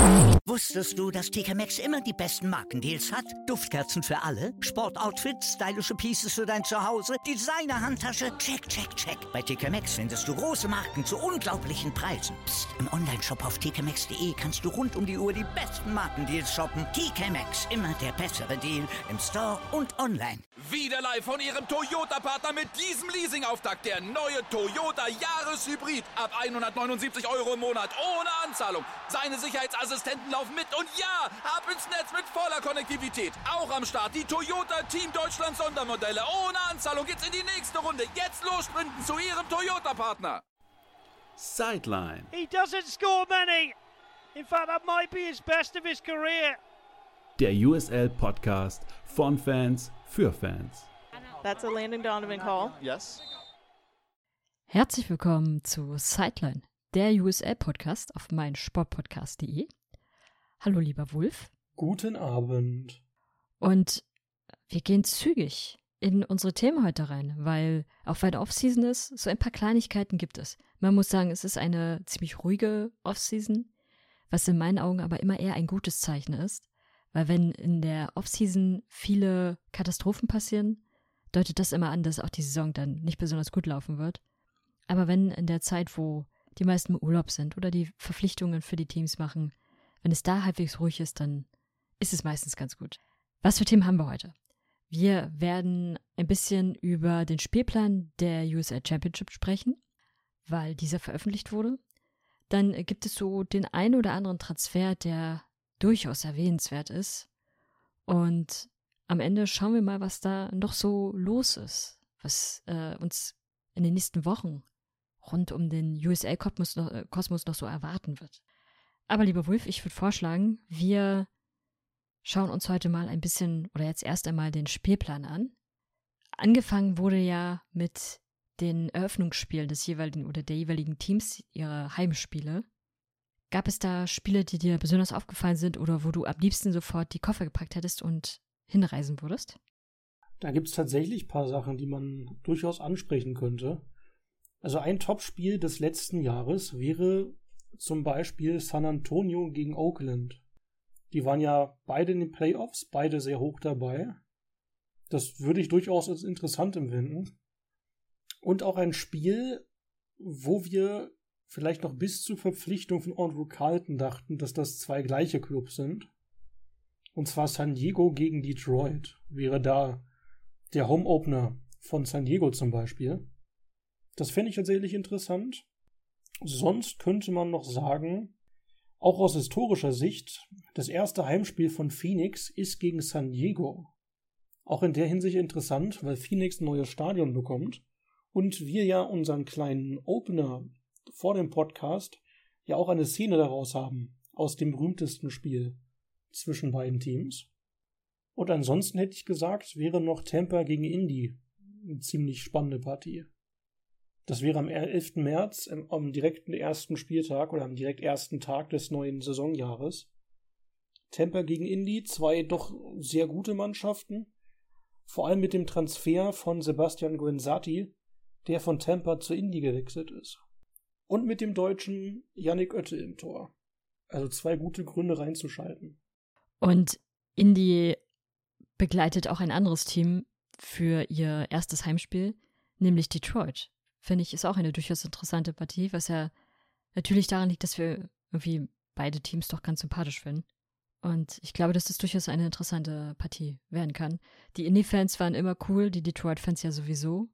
Wusstest du, dass TK Maxx immer die besten Markendeals hat? Duftkerzen für alle, Sportoutfits, stylische Pieces für dein Zuhause, Designer-Handtasche, check, check, check. Bei TK Maxx findest du große Marken zu unglaublichen Preisen. Psst. Im Onlineshop auf tkmaxx.de kannst du rund um die Uhr die besten Markendeals shoppen. TK Maxx, immer der bessere Deal im Store und online. Wieder live von Ihrem Toyota-Partner mit diesem Leasing-Auftakt. Der neue Toyota Jahreshybrid. Ab 179 € im Monat. Ohne Anzahlung. Seine Sicherheitsassistenten laufen mit. Und ja, ab ins Netz mit voller Konnektivität. Auch am Start die Toyota Team Deutschland Sondermodelle. Ohne Anzahlung geht's in die nächste Runde. Jetzt los sprinten zu Ihrem Toyota-Partner. Sideline. He doesn't score many. In fact, that might be his best of his career. Der USL-Podcast von Fans für Fans. That's a Landon Donovan call. Yes. Herzlich willkommen zu Sideline, der USL-Podcast auf meinsportpodcast.de. Hallo lieber Wulf. Guten Abend. Und wir gehen zügig in unsere Themen heute rein, weil auch wenn Offseason ist, so ein paar Kleinigkeiten gibt es. Man muss sagen, es ist eine ziemlich ruhige Offseason, was in meinen Augen aber immer eher ein gutes Zeichen ist. Weil wenn in der Offseason viele Katastrophen passieren, deutet das immer an, dass auch die Saison dann nicht besonders gut laufen wird. Aber wenn in der Zeit, wo die meisten im Urlaub sind oder die Verpflichtungen für die Teams machen, wenn es da halbwegs ruhig ist, dann ist es meistens ganz gut. Was für Themen haben wir heute? Wir werden ein bisschen über den Spielplan der USL Championship sprechen, weil dieser veröffentlicht wurde. Dann gibt es so den einen oder anderen Transfer, der durchaus erwähnenswert ist. Und am Ende schauen wir mal, was da noch so los ist, was uns in den nächsten Wochen rund um den USL-Kosmos noch so erwarten wird. Aber lieber Wulf, ich würde vorschlagen, wir schauen uns heute mal ein bisschen oder jetzt erst einmal den Spielplan an. Angefangen wurde ja mit den Eröffnungsspielen des jeweiligen oder der jeweiligen Teams, ihre Heimspiele. Gab es da Spiele, die dir besonders aufgefallen sind oder wo du am liebsten sofort die Koffer gepackt hättest und hinreisen würdest? Da gibt es tatsächlich ein paar Sachen, die man durchaus ansprechen könnte. Also ein Topspiel des letzten Jahres wäre zum Beispiel San Antonio gegen Oakland. Die waren ja beide in den Playoffs, beide sehr hoch dabei. Das würde ich durchaus als interessant empfinden. Und auch ein Spiel, wo wir vielleicht noch bis zur Verpflichtung von Andrew Carlton dachten, dass das zwei gleiche Clubs sind. Und zwar San Diego gegen Detroit. Wäre da der Home-Opener von San Diego zum Beispiel. Das fände ich tatsächlich interessant. Sonst könnte man noch sagen, auch aus historischer Sicht, das erste Heimspiel von Phoenix ist gegen San Diego. Auch in der Hinsicht interessant, weil Phoenix ein neues Stadion bekommt und wir ja unseren kleinen Opener vor dem Podcast ja auch eine Szene daraus haben, aus dem berühmtesten Spiel zwischen beiden Teams. Und ansonsten hätte ich gesagt, wäre noch Tampa gegen Indy eine ziemlich spannende Partie. Das wäre am 11. März, am direkten ersten Spieltag oder am direkt ersten Tag des neuen Saisonjahres. Tampa gegen Indy, zwei doch sehr gute Mannschaften, vor allem mit dem Transfer von Sebastian Guenzati, der von Tampa zu Indy gewechselt ist. Und mit dem Deutschen Yannick Oettel im Tor. Also zwei gute Gründe reinzuschalten. Und Indy begleitet auch ein anderes Team für ihr erstes Heimspiel, nämlich Detroit. Finde ich, ist auch eine durchaus interessante Partie, was ja natürlich daran liegt, dass wir irgendwie beide Teams doch ganz sympathisch finden. Und ich glaube, dass das durchaus eine interessante Partie werden kann. Die Indy-Fans waren immer cool, die Detroit-Fans ja sowieso.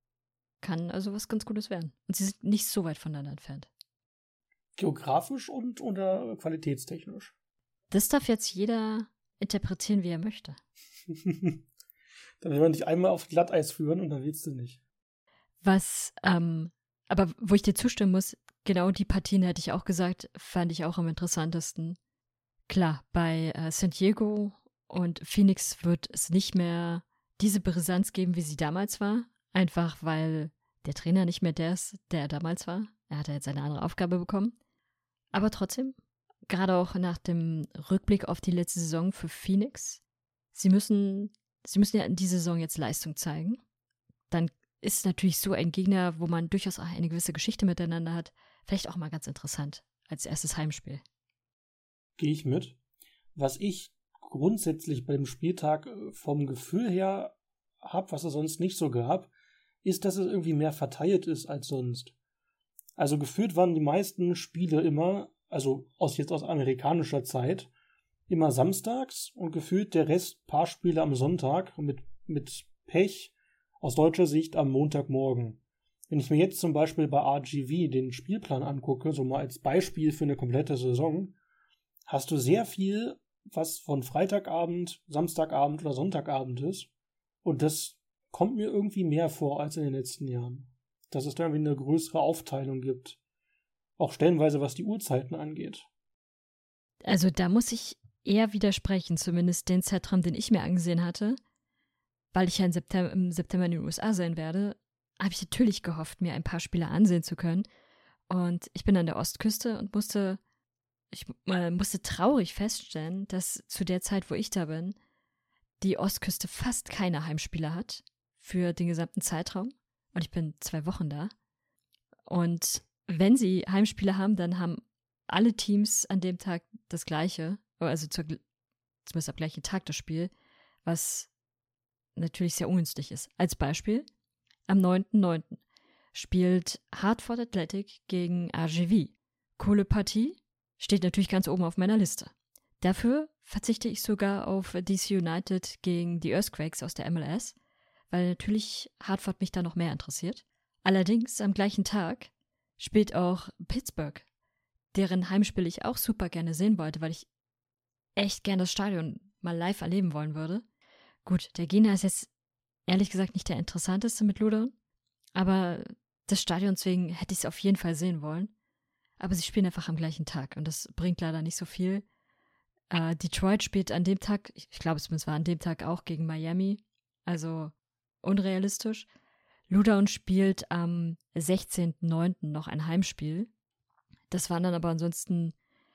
Kann also was ganz Gutes werden. Und sie sind nicht so weit voneinander entfernt. Geografisch und oder qualitätstechnisch? Das darf jetzt jeder interpretieren, wie er möchte. Dann will man dich einmal auf Glatteis führen und dann willst du nicht. Aber wo ich dir zustimmen muss, genau die Partien hätte ich auch gesagt, fand ich auch am interessantesten. Klar, bei San Diego und Phoenix wird es nicht mehr diese Brisanz geben, wie sie damals war. Einfach weil der Trainer nicht mehr der ist, der er damals war. Er hat ja jetzt eine andere Aufgabe bekommen. Aber trotzdem, gerade auch nach dem Rückblick auf die letzte Saison für Phoenix, sie müssen ja in dieser Saison jetzt Leistung zeigen. Dann ist natürlich so ein Gegner, wo man durchaus auch eine gewisse Geschichte miteinander hat, vielleicht auch mal ganz interessant als erstes Heimspiel. gehe ich mit. Was ich grundsätzlich beim Spieltag vom Gefühl her habe, was es sonst nicht so gab, ist, dass es irgendwie mehr verteilt ist als sonst. Also gefühlt waren die meisten Spiele immer, also aus amerikanischer Zeit, immer samstags und gefühlt der Rest paar Spiele am Sonntag mit Pech aus deutscher Sicht am Montagmorgen. Wenn ich mir jetzt zum Beispiel bei RGV den Spielplan angucke, so mal als Beispiel für eine komplette Saison, hast du sehr viel, was von Freitagabend, Samstagabend oder Sonntagabend ist. Und das kommt mir irgendwie mehr vor als in den letzten Jahren. Dass es da irgendwie eine größere Aufteilung gibt. Auch stellenweise, was die Uhrzeiten angeht. Also da muss ich eher widersprechen, zumindest den Zeitraum, den ich mir angesehen hatte. Weil ich ja im September in den USA sein werde, habe ich natürlich gehofft, mir ein paar Spiele ansehen zu können. Und ich bin an der Ostküste und musste traurig feststellen, dass zu der Zeit, wo ich da bin, die Ostküste fast keine Heimspiele hat für den gesamten Zeitraum. Und ich bin 2 Wochen da. Und wenn sie Heimspiele haben, dann haben alle Teams an dem Tag das Gleiche, also zumindest am gleichen Tag das Spiel, was natürlich sehr ungünstig ist. Als Beispiel, am 9.9. spielt Hartford Athletic gegen RGV. Coole Partie, steht natürlich ganz oben auf meiner Liste. Dafür verzichte ich sogar auf DC United gegen die Earthquakes aus der MLS, weil natürlich Hartford mich da noch mehr interessiert. Allerdings am gleichen Tag spielt auch Pittsburgh, deren Heimspiel ich auch super gerne sehen wollte, weil ich echt gerne das Stadion mal live erleben wollen würde. Gut, der Gegner ist jetzt ehrlich gesagt nicht der interessanteste mit Ludo, aber des Stadions wegen hätte ich es auf jeden Fall sehen wollen. Aber sie spielen einfach am gleichen Tag und das bringt leider nicht so viel. Detroit spielt an dem Tag, ich glaube es war an dem Tag auch gegen Miami, also unrealistisch. Ludo spielt am 16.09. noch ein Heimspiel. Das waren dann aber ansonsten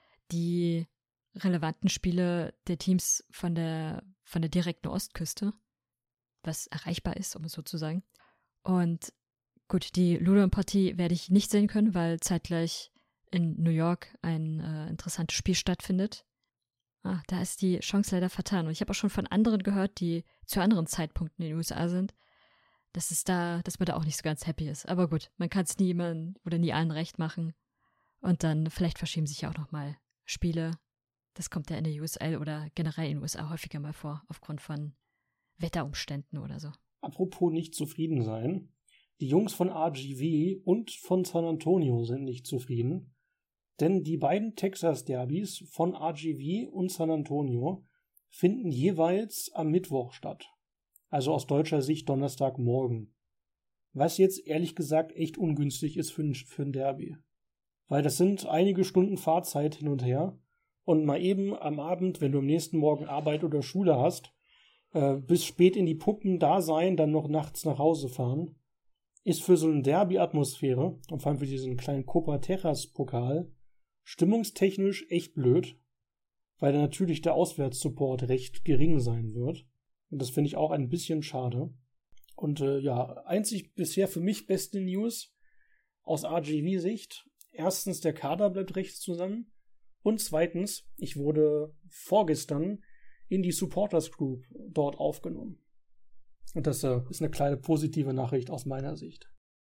die relevanten Spiele der Teams von der direkten Ostküste, was erreichbar ist, um es so zu sagen. Und gut, die Ludo-Partie werde ich nicht sehen können, weil zeitgleich in New York ein interessantes Spiel stattfindet. Da ist die Chance leider vertan. Und ich habe auch schon von anderen gehört, die zu anderen Zeitpunkten in den USA sind, dass man da auch nicht so ganz happy ist. Aber gut, man kann es nie allen recht machen. Und dann vielleicht verschieben sich ja auch nochmal Spiele. Das kommt ja in der USL oder generell in den USA häufiger mal vor, aufgrund von Wetterumständen oder so. Apropos nicht zufrieden sein. Die Jungs von RGV und von San Antonio sind nicht zufrieden. Denn die beiden Texas-Derbys von RGV und San Antonio finden jeweils am Mittwoch statt. Also aus deutscher Sicht Donnerstagmorgen. Was jetzt ehrlich gesagt echt ungünstig ist für ein Derby. Weil das sind einige Stunden Fahrzeit hin und her. Und mal eben am Abend, wenn du am nächsten Morgen Arbeit oder Schule hast, bis spät in die Puppen da sein, dann noch nachts nach Hause fahren, ist für so eine Derby-Atmosphäre und vor allem für diesen kleinen Copa Texas-Pokal stimmungstechnisch echt blöd, weil dann natürlich der Auswärtssupport recht gering sein wird. Und das finde ich auch ein bisschen schade. Und einzig bisher für mich beste News aus RGV-Sicht. Erstens, der Kader bleibt recht zusammen. Und zweitens, ich wurde vorgestern in die Supporters Group dort aufgenommen. Und das ist eine kleine positive Nachricht aus meiner Sicht.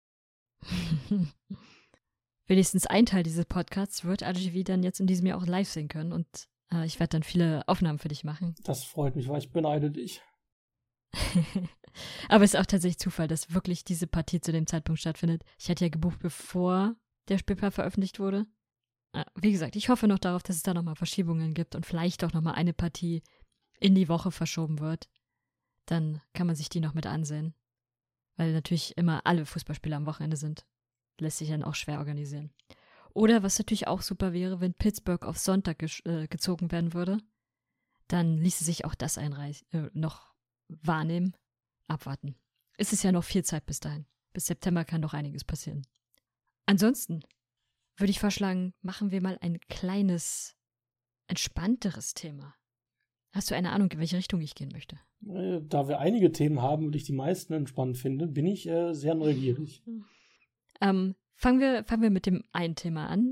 Wenigstens ein Teil dieses Podcasts wird RGV dann jetzt in diesem Jahr auch live sehen können und ich werde dann viele Aufnahmen für dich machen. Das freut mich, weil ich beneide dich. Aber es ist auch tatsächlich Zufall, dass wirklich diese Partie zu dem Zeitpunkt stattfindet. Ich hatte ja gebucht, bevor der Spielplan veröffentlicht wurde. Wie gesagt, ich hoffe noch darauf, dass es da nochmal Verschiebungen gibt und vielleicht auch nochmal eine Partie in die Woche verschoben wird. Dann kann man sich die noch mit ansehen. Weil natürlich immer alle Fußballspiele am Wochenende sind. Lässt sich dann auch schwer organisieren. Oder was natürlich auch super wäre, wenn Pittsburgh auf Sonntag gezogen werden würde, dann ließe sich auch das noch wahrnehmen, abwarten. Es ist ja noch viel Zeit bis dahin. Bis September kann noch einiges passieren. Ansonsten würde ich vorschlagen, machen wir mal ein kleines, entspannteres Thema. Hast du eine Ahnung, in welche Richtung ich gehen möchte? Da wir einige Themen haben und ich die meisten entspannt finde, bin ich sehr neugierig. Fangen wir mit dem einen Thema an,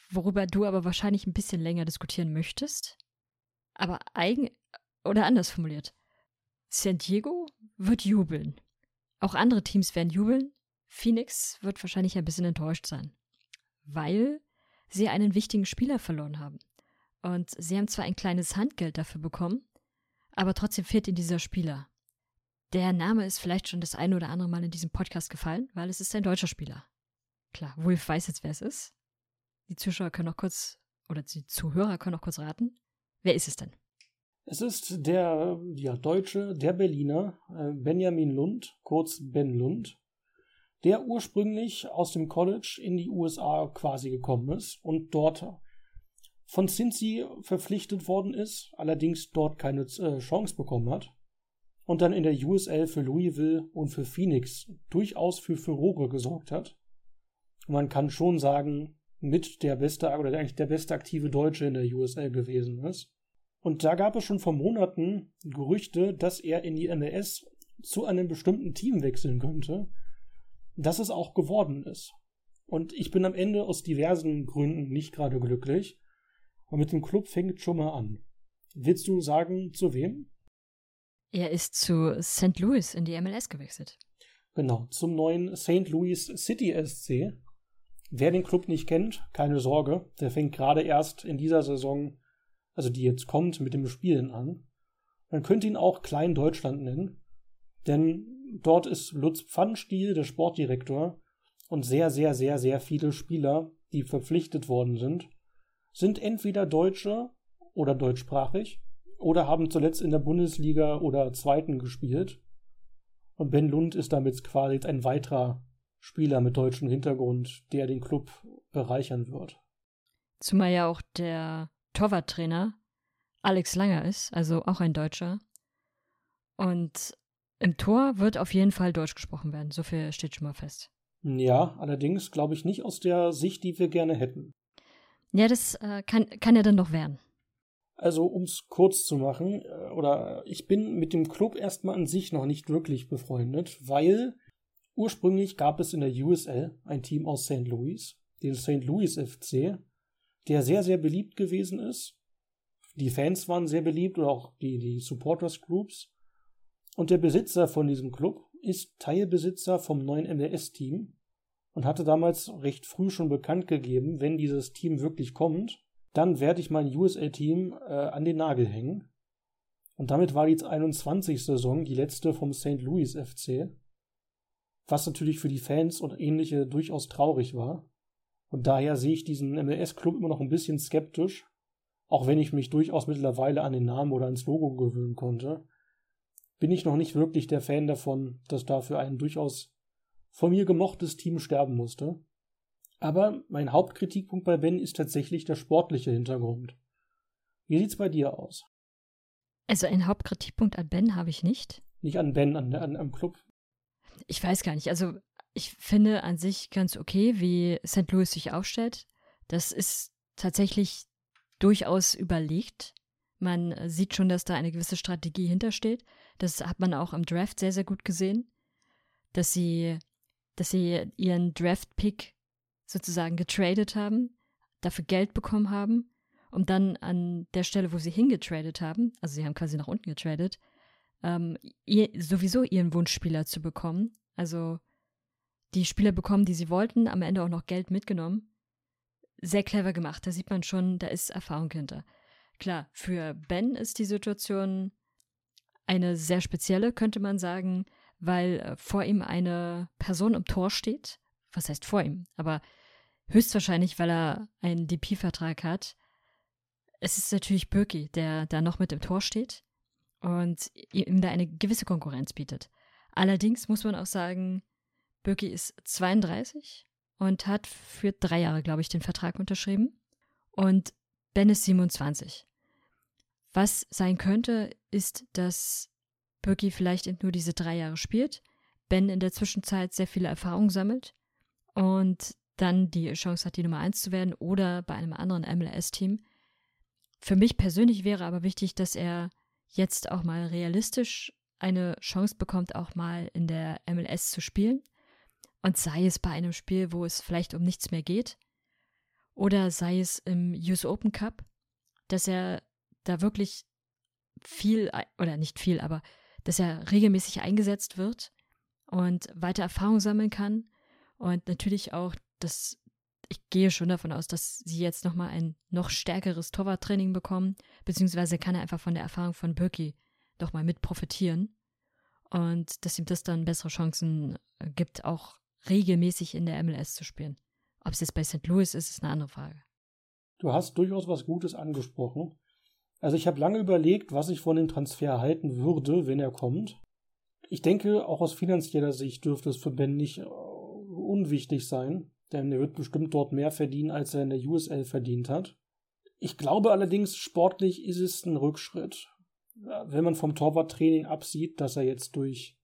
worüber du aber wahrscheinlich ein bisschen länger diskutieren möchtest. Aber oder anders formuliert, San Diego wird jubeln. Auch andere Teams werden jubeln. Phoenix wird wahrscheinlich ein bisschen enttäuscht sein, weil sie einen wichtigen Spieler verloren haben. Und sie haben zwar ein kleines Handgeld dafür bekommen, aber trotzdem fehlt ihnen dieser Spieler. Der Name ist vielleicht schon das eine oder andere Mal in diesem Podcast gefallen, weil es ist ein deutscher Spieler. Klar, Wolf weiß jetzt, wer es ist. Die Zuschauer können noch kurz, oder die Zuhörer können noch kurz raten. Wer ist es denn? Es ist der Deutsche, der Berliner, Benjamin Lund, kurz Ben Lund, der ursprünglich aus dem College in die USA quasi gekommen ist und dort von Cincy verpflichtet worden ist, allerdings dort keine Chance bekommen hat und dann in der USL für Louisville und für Phoenix durchaus für Furore gesorgt hat. Und man kann schon sagen, mit der beste oder eigentlich der beste aktive Deutsche in der USL gewesen ist. Und da gab es schon vor Monaten Gerüchte, dass er in die MLS zu einem bestimmten Team wechseln könnte, dass es auch geworden ist. Und ich bin am Ende aus diversen Gründen nicht gerade glücklich. Und mit dem Club fängt schon mal an. Willst du sagen, zu wem? Er ist zu St. Louis in die MLS gewechselt. Genau, zum neuen St. Louis City SC. Wer den Club nicht kennt, keine Sorge, der fängt gerade erst in dieser Saison, also die jetzt kommt, mit dem Spielen an. Man könnte ihn auch Klein Deutschland nennen, denn dort ist Lutz Pfannstiel, der Sportdirektor, und sehr, sehr, sehr, sehr viele Spieler, die verpflichtet worden sind entweder Deutsche oder deutschsprachig oder haben zuletzt in der Bundesliga oder Zweiten gespielt. Und Ben Lund ist damit quasi ein weiterer Spieler mit deutschem Hintergrund, der den Club bereichern wird. Zumal ja auch der Torwarttrainer Alex Langer ist, also auch ein Deutscher. Und im Tor wird auf jeden Fall Deutsch gesprochen werden, so viel steht schon mal fest. Ja, allerdings glaube ich nicht aus der Sicht, die wir gerne hätten. Ja, das kann ja dann noch werden. Also, um es kurz zu machen, ich bin mit dem Club erstmal an sich noch nicht wirklich befreundet, weil ursprünglich gab es in der USL ein Team aus St. Louis, den St. Louis FC, der sehr, sehr beliebt gewesen ist. Die Fans waren sehr beliebt oder auch die Supporters Groups. Und der Besitzer von diesem Club ist Teilbesitzer vom neuen MLS-Team und hatte damals recht früh schon bekannt gegeben, wenn dieses Team wirklich kommt, dann werde ich mein USL-Team an den Nagel hängen. Und damit war die 21. Saison die letzte vom St. Louis FC, was natürlich für die Fans und Ähnliche durchaus traurig war. Und daher sehe ich diesen MLS-Club immer noch ein bisschen skeptisch, auch wenn ich mich durchaus mittlerweile an den Namen oder ans Logo gewöhnen konnte, bin ich noch nicht wirklich der Fan davon, dass dafür ein durchaus von mir gemochtes Team sterben musste. Aber mein Hauptkritikpunkt bei Ben ist tatsächlich der sportliche Hintergrund. Wie sieht's bei dir aus? Also einen Hauptkritikpunkt an Ben habe ich nicht. Nicht an Ben, am Club? Ich weiß gar nicht. Also ich finde an sich ganz okay, wie St. Louis sich aufstellt. Das ist tatsächlich durchaus überlegt. Man sieht schon, dass da eine gewisse Strategie hintersteht. Das hat man auch im Draft sehr, sehr gut gesehen, dass sie ihren Draft-Pick sozusagen getradet haben, dafür Geld bekommen haben, um dann an der Stelle, wo sie hingetradet haben, also sie haben quasi nach unten getradet, sowieso ihren Wunschspieler zu bekommen. Also die Spieler bekommen, die sie wollten, am Ende auch noch Geld mitgenommen. Sehr clever gemacht, da sieht man schon, da ist Erfahrung hinter. Klar, für Ben ist die Situation eine sehr spezielle, könnte man sagen, weil vor ihm eine Person im Tor steht. Was heißt vor ihm? Aber höchstwahrscheinlich, weil er einen DP-Vertrag hat. Es ist natürlich Bürki, der da noch mit im Tor steht und ihm da eine gewisse Konkurrenz bietet. Allerdings muss man auch sagen, Bürki ist 32 und hat für 3 Jahre, glaube ich, den Vertrag unterschrieben. Und Ben ist 27. Was sein könnte, ist, dass Bürki vielleicht nur diese 3 Jahre spielt, Ben in der Zwischenzeit sehr viele Erfahrungen sammelt und dann die Chance hat, die Nummer 1 zu werden oder bei einem anderen MLS-Team. Für mich persönlich wäre aber wichtig, dass er jetzt auch mal realistisch eine Chance bekommt, auch mal in der MLS zu spielen. Und sei es bei einem Spiel, wo es vielleicht um nichts mehr geht. Oder sei es im US Open Cup, dass er da wirklich viel, oder nicht viel, aber dass er regelmäßig eingesetzt wird und weiter Erfahrung sammeln kann. Und natürlich auch, ich gehe schon davon aus, dass sie jetzt nochmal ein noch stärkeres Torwarttraining bekommen, beziehungsweise kann er einfach von der Erfahrung von Bürki doch mal mit profitieren und dass ihm das dann bessere Chancen gibt, auch regelmäßig in der MLS zu spielen. Ob es jetzt bei St. Louis ist eine andere Frage. Du hast durchaus was Gutes angesprochen. Also ich habe lange überlegt, was ich von dem Transfer halten würde, wenn er kommt. Ich denke, auch aus finanzieller Sicht dürfte es für Ben nicht unwichtig sein, denn er wird bestimmt dort mehr verdienen, als er in der USL verdient hat. Ich glaube allerdings, sportlich ist es ein Rückschritt. Wenn man vom Torwarttraining absieht, dass er jetzt durch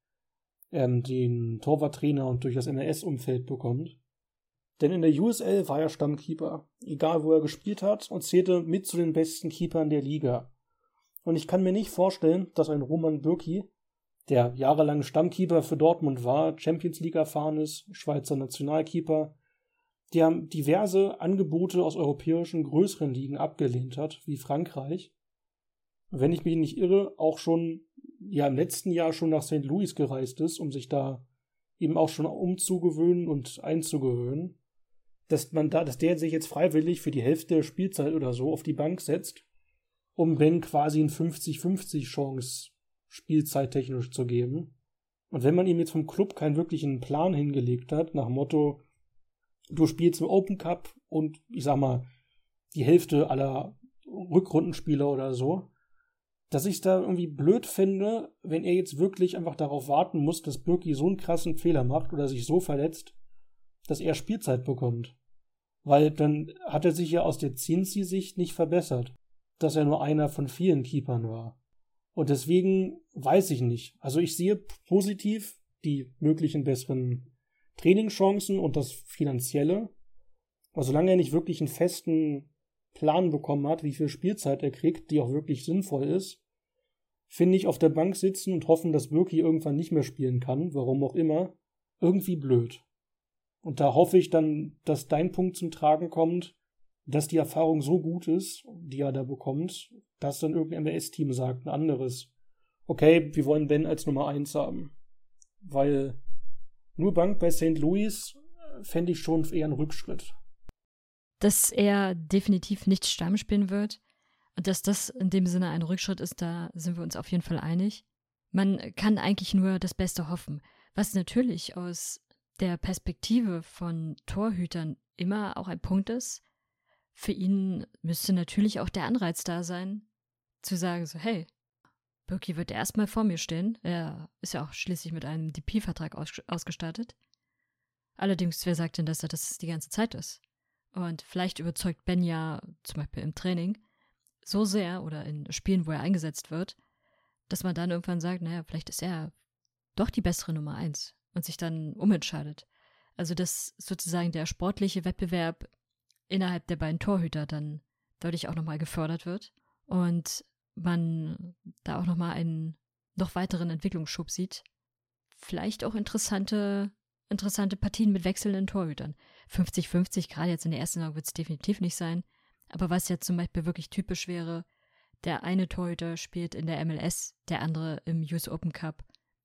den Torwarttrainer und durch das MLS-Umfeld bekommt. Denn in der USL war er Stammkeeper, egal wo er gespielt hat, und zählte mit zu den besten Keepern der Liga. Und ich kann mir nicht vorstellen, dass ein Roman Bürki, der jahrelang Stammkeeper für Dortmund war, Champions League erfahren ist, Schweizer Nationalkeeper, der diverse Angebote aus europäischen größeren Ligen abgelehnt hat, wie Frankreich. Wenn ich mich nicht irre, auch schon im letzten Jahr schon nach St. Louis gereist ist, um sich da eben auch schon umzugewöhnen und einzugewöhnen, dass der sich jetzt freiwillig für die Hälfte der Spielzeit oder so auf die Bank setzt, um Ben quasi eine 50-50 Chance spielzeittechnisch zu geben. Und wenn man ihm jetzt vom Club keinen wirklichen Plan hingelegt hat, nach dem Motto, du spielst im Open Cup und ich sag mal, die Hälfte aller Rückrundenspieler oder so, dass ich es da irgendwie blöd finde, wenn er jetzt wirklich einfach darauf warten muss, dass Bürki so einen krassen Fehler macht oder sich so verletzt, dass er Spielzeit bekommt. Weil dann hat er sich ja aus der Cincy-Sicht nicht verbessert, dass er nur einer von vielen Keepern war. Und deswegen weiß ich nicht. Also ich sehe positiv die möglichen besseren Trainingschancen und das Finanzielle. Aber solange er nicht wirklich einen festen Plan bekommen hat, wie viel Spielzeit er kriegt, die auch wirklich sinnvoll ist, finde ich auf der Bank sitzen und hoffen, dass Bürki irgendwann nicht mehr spielen kann, warum auch immer, irgendwie blöd. Und da hoffe ich dann, dass dein Punkt zum Tragen kommt, dass die Erfahrung so gut ist, die er da bekommt, dass dann irgendein MLS-Team sagt, ein anderes, okay, wir wollen Ben als Nummer 1 haben. Weil nur Bank bei St. Louis fände ich schon eher einen Rückschritt. Dass er definitiv nicht Stamm spielen wird und dass das in dem Sinne ein Rückschritt ist, da sind wir uns auf jeden Fall einig. Man kann eigentlich nur das Beste hoffen, was natürlich aus der Perspektive von Torhütern immer auch ein Punkt ist. Für ihn müsste natürlich auch der Anreiz da sein, zu sagen so, hey, Bürki wird erstmal vor mir stehen. Er ist ja auch schließlich mit einem DP-Vertrag ausgestattet. Allerdings, wer sagt denn, dass er das die ganze Zeit ist? Und vielleicht überzeugt Ben ja zum Beispiel im Training so sehr oder in Spielen, wo er eingesetzt wird, dass man dann irgendwann sagt, naja, vielleicht ist er doch die bessere Nummer 1 und sich dann umentscheidet. Also dass sozusagen der sportliche Wettbewerb innerhalb der beiden Torhüter dann deutlich auch nochmal gefördert wird und man da auch nochmal einen noch weiteren Entwicklungsschub sieht. Vielleicht auch interessante Partien mit wechselnden Torhütern. 50-50, gerade jetzt in der ersten Saison wird es definitiv nicht sein. Aber was jetzt zum Beispiel wirklich typisch wäre, der eine Torhüter spielt in der MLS, der andere im US Open Cup.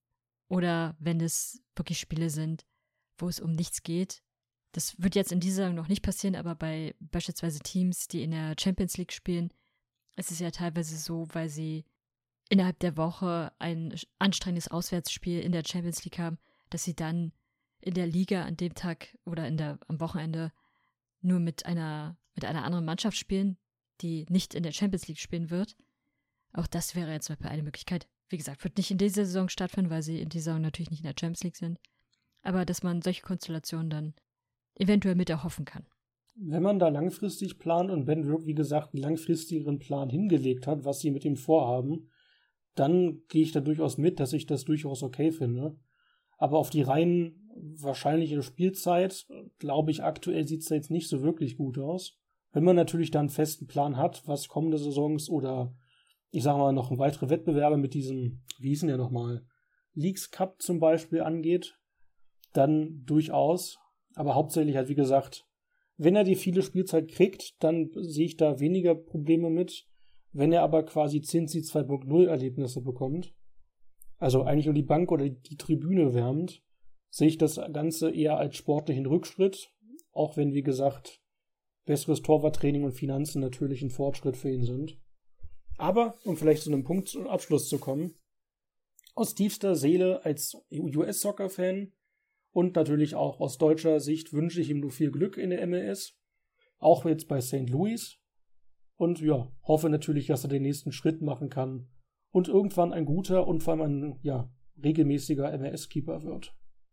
Oder wenn es wirklich Spiele sind, wo es um nichts geht. Das wird jetzt in dieser Saison noch nicht passieren, aber bei beispielsweise Teams, die in der Champions League spielen, ist es ja teilweise so, weil sie innerhalb der Woche ein anstrengendes Auswärtsspiel in der Champions League haben, dass sie dann in der Liga an dem Tag oder am Wochenende nur mit einer anderen Mannschaft spielen, die nicht in der Champions League spielen wird. Auch das wäre jetzt zum Beispiel eine Möglichkeit. Wie gesagt, wird nicht in dieser Saison stattfinden, weil sie in dieser Saison natürlich nicht in der Champions League sind. Aber dass man solche Konstellationen dann eventuell mit erhoffen kann. Wenn man da langfristig plant und Ben Wirk, wie gesagt, einen langfristigeren Plan hingelegt hat, was sie mit ihm vorhaben, dann gehe ich da durchaus mit, dass ich das durchaus okay finde. Aber auf die rein wahrscheinliche Spielzeit, glaube ich, aktuell sieht es jetzt nicht so wirklich gut aus. Wenn man natürlich dann einen festen Plan hat, was kommende Saisons oder ich sage mal noch weitere Wettbewerbe mit diesem, wie hieß denn der nochmal, Leagues Cup zum Beispiel angeht, dann durchaus. Aber hauptsächlich halt, wie gesagt, Wenn er die viele Spielzeit kriegt, dann sehe ich da weniger Probleme mit. Wenn er aber quasi Cincy 2.0 Erlebnisse bekommt, also eigentlich nur die Bank oder die Tribüne wärmt, sehe ich das Ganze eher als sportlichen Rückschritt, auch wenn, wie gesagt, besseres Torwarttraining und Finanzen natürlich ein Fortschritt für ihn sind. Aber, um vielleicht zu einem Punkt zum Abschluss zu kommen, aus tiefster Seele als US-Soccer-Fan und natürlich auch aus deutscher Sicht wünsche ich ihm nur viel Glück in der MLS, auch jetzt bei St. Louis. Und ja, hoffe natürlich, dass er den nächsten Schritt machen kann und irgendwann ein guter und vor allem ein regelmäßiger MLS-Keeper wird.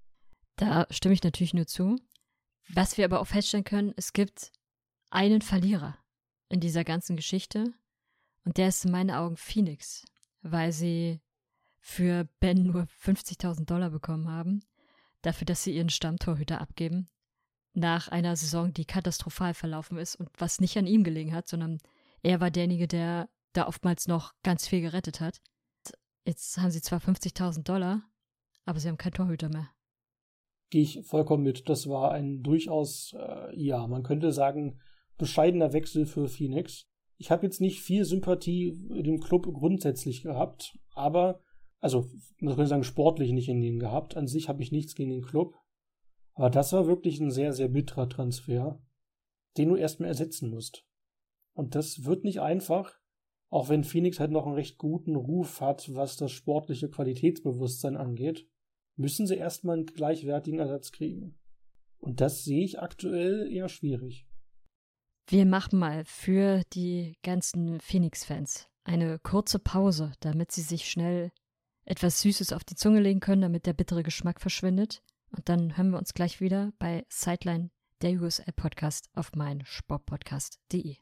Da stimme ich natürlich nur zu. Was wir aber auch feststellen können, es gibt einen Verlierer in dieser ganzen Geschichte und der ist in meinen Augen Phoenix, weil sie für Ben nur $50.000 bekommen haben, dafür, dass sie ihren Stammtorhüter abgeben, nach einer Saison, die katastrophal verlaufen ist und was nicht an ihm gelegen hat, sondern er war derjenige, der da oftmals noch ganz viel gerettet hat. Jetzt haben sie zwar $50.000, aber sie haben keinen Torhüter mehr. Gehe ich vollkommen mit. Das war ein durchaus, man könnte sagen, bescheidener Wechsel für Phoenix. Ich habe jetzt nicht viel Sympathie dem Club grundsätzlich gehabt, aber, also, man könnte sagen, sportlich nicht in denen gehabt. An sich habe ich nichts gegen den Club. Aber das war wirklich ein sehr, sehr bitterer Transfer, den du erstmal ersetzen musst. Und das wird nicht einfach, auch wenn Phoenix halt noch einen recht guten Ruf hat, was das sportliche Qualitätsbewusstsein angeht, müssen sie erstmal einen gleichwertigen Ersatz kriegen. Und das sehe ich aktuell eher schwierig. Wir machen mal für die ganzen Phoenix-Fans eine kurze Pause, damit sie sich schnell etwas Süßes auf die Zunge legen können, damit der bittere Geschmack verschwindet. Und dann hören wir uns gleich wieder bei Sideline, der USL-Podcast auf meinsportpodcast.de.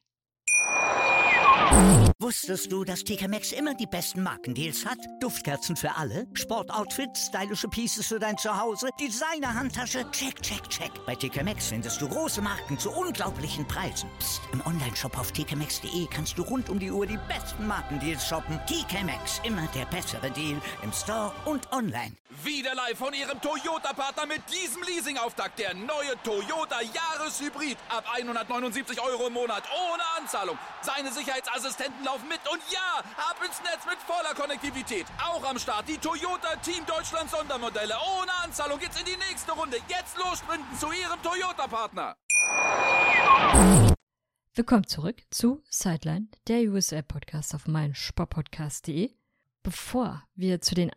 Wusstest du, dass TK Maxx immer die besten Markendeals hat? Duftkerzen für alle, Sportoutfits, stylische Pieces für dein Zuhause, Designer-Handtasche, check, check, check. Bei TK Maxx findest du große Marken zu unglaublichen Preisen. Psst. Im Onlineshop auf tkmaxx.de kannst du rund um die Uhr die besten Markendeals shoppen. TK Maxx, immer der bessere Deal im Store und online. Wieder live von Ihrem Toyota-Partner mit diesem Leasing-Auftakt. Der neue Toyota Jahreshybrid. Ab 179 € im Monat. Ohne Anzahlung. Seine Sicherheitsassistenten laufen mit. Und ja, ab ins Netz mit voller Konnektivität. Auch am Start die Toyota Team Deutschland Sondermodelle. Ohne Anzahlung geht's in die nächste Runde. Jetzt los sprinten zu Ihrem Toyota-Partner. Willkommen zurück zu Sideline, der USL-Podcast auf meinsportpodcast.de. Bevor wir zu den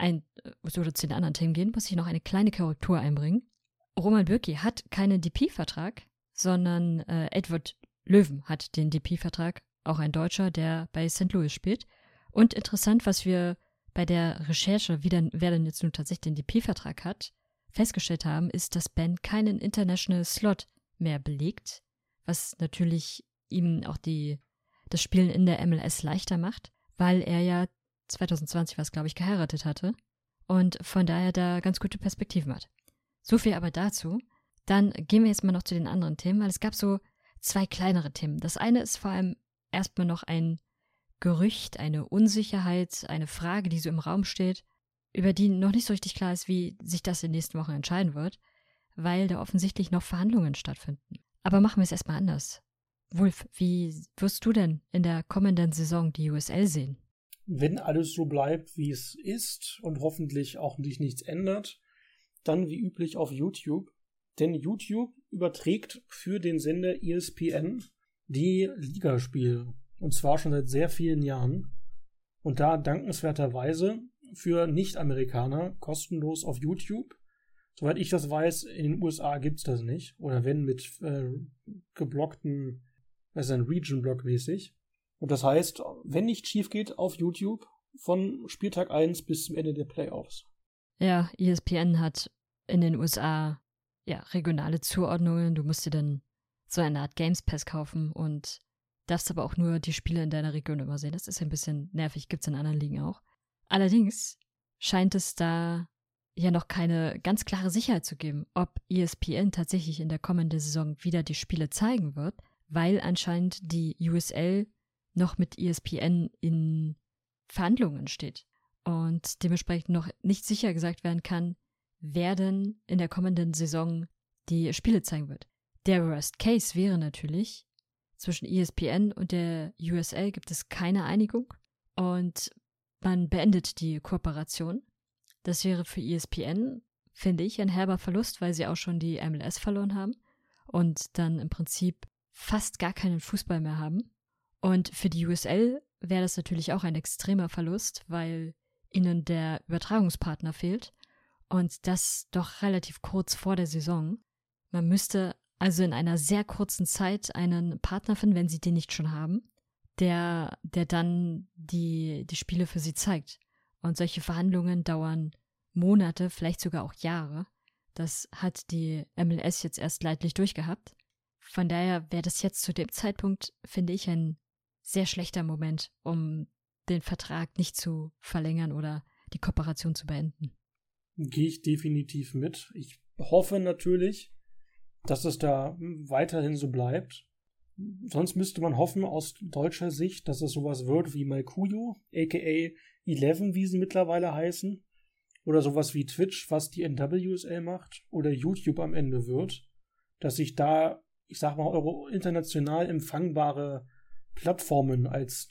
anderen Themen gehen, muss ich noch eine kleine Korrektur einbringen. Roman Bürki hat keinen DP-Vertrag, sondern Edward Löwen hat den DP-Vertrag, auch ein Deutscher, der bei St. Louis spielt. Und interessant, was wir bei der Recherche, wer denn jetzt nun tatsächlich den DP-Vertrag hat, festgestellt haben, ist, dass Ben keinen International Slot mehr belegt, was natürlich ihm auch das Spielen in der MLS leichter macht, weil er ja 2020 was, glaube ich, geheiratet hatte und von daher da ganz gute Perspektiven hat. So viel aber dazu. Dann gehen wir jetzt mal noch zu den anderen Themen, weil es gab so 2 kleinere Themen. Das eine ist vor allem erstmal noch ein Gerücht, eine Unsicherheit, eine Frage, die so im Raum steht, über die noch nicht so richtig klar ist, wie sich das in den nächsten Wochen entscheiden wird, weil da offensichtlich noch Verhandlungen stattfinden. Aber machen wir es erstmal anders. Wulf, wie wirst du denn in der kommenden Saison die USL sehen? Wenn alles so bleibt, wie es ist und hoffentlich auch sich nichts ändert, dann wie üblich auf YouTube. Denn YouTube überträgt für den Sender ESPN die Ligaspiele. Und zwar schon seit sehr vielen Jahren. Und da dankenswerterweise für Nicht-Amerikaner kostenlos auf YouTube. Soweit ich das weiß, in den USA gibt es das nicht. Oder wenn mit geblockten, Region-Block mäßig. Und das heißt, wenn nichts schief geht, auf YouTube von Spieltag 1 bis zum Ende der Playoffs. Ja, ESPN hat in den USA regionale Zuordnungen. Du musst dir dann so eine Art Games Pass kaufen und darfst aber auch nur die Spiele in deiner Region immer sehen. Das ist ein bisschen nervig, gibt es in anderen Ligen auch. Allerdings scheint es da ja noch keine ganz klare Sicherheit zu geben, ob ESPN tatsächlich in der kommenden Saison wieder die Spiele zeigen wird, weil anscheinend die USL noch mit ESPN in Verhandlungen steht und dementsprechend noch nicht sicher gesagt werden kann, wer denn in der kommenden Saison die Spiele zeigen wird. Der Worst Case wäre natürlich, zwischen ESPN und der USL gibt es keine Einigung und man beendet die Kooperation. Das wäre für ESPN, finde ich, ein herber Verlust, weil sie auch schon die MLS verloren haben und dann im Prinzip fast gar keinen Fußball mehr haben. Und für die USL wäre das natürlich auch ein extremer Verlust, weil ihnen der Übertragungspartner fehlt und das doch relativ kurz vor der Saison. Man müsste also in einer sehr kurzen Zeit einen Partner finden, wenn sie den nicht schon haben, der dann die Spiele für sie zeigt. Und solche Verhandlungen dauern Monate, vielleicht sogar auch Jahre. Das hat die MLS jetzt erst leidlich durchgehabt. Von daher wäre das jetzt zu dem Zeitpunkt, finde ich, ein sehr schlechter Moment, um den Vertrag nicht zu verlängern oder die Kooperation zu beenden. Gehe ich definitiv mit. Ich hoffe natürlich, dass es da weiterhin so bleibt. Sonst müsste man hoffen aus deutscher Sicht, dass es sowas wird wie Malkuyo, aka 11, wie sie mittlerweile heißen, oder sowas wie Twitch, was die NWSL macht, oder YouTube am Ende wird, dass sich da, ich sag mal, international empfangbare Plattformen als